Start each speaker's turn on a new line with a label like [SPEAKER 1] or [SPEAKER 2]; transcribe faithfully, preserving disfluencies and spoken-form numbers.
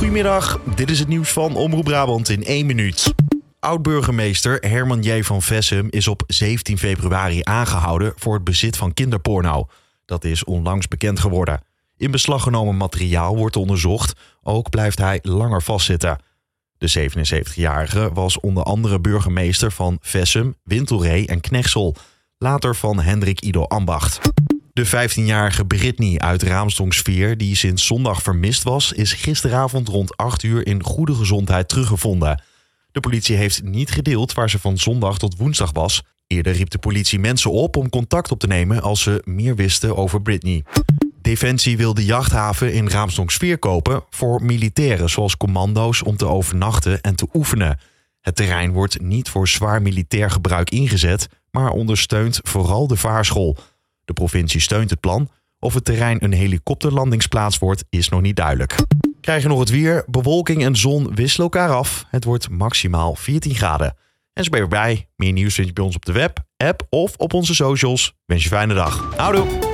[SPEAKER 1] Goedemiddag, dit is het nieuws van Omroep Brabant in één minuut. Oud-burgemeester Herman J. van Vessem is op zeventien februari aangehouden voor het bezit van kinderporno. Dat is onlangs bekend geworden. In beslag genomen materiaal wordt onderzocht, ook blijft hij langer vastzitten. De zevenenzeventigjarige was onder andere burgemeester van Vessem, Wintelree en Knechtsel. Later van Hendrik Ido Ambacht. De vijftienjarige Britney uit Raamsdonksveer, die sinds zondag vermist was, is gisteravond rond acht uur in goede gezondheid teruggevonden. De politie heeft niet gedeeld waar ze van zondag tot woensdag was. Eerder riep de politie mensen op om contact op te nemen als ze meer wisten over Britney. Defensie wil de jachthaven in Raamsdonksveer kopen voor militairen zoals commando's om te overnachten en te oefenen. Het terrein wordt niet voor zwaar militair gebruik ingezet, maar ondersteunt vooral de vaarschool. De provincie steunt het plan. Of het terrein een helikopterlandingsplaats wordt, is nog niet duidelijk. Krijg je nog het weer. Bewolking en zon wisselen elkaar af. Het wordt maximaal veertien graden. En zo ben je erbij. Meer nieuws vind je bij ons op de web, app of op onze socials. Wens je een fijne dag. Houdoe!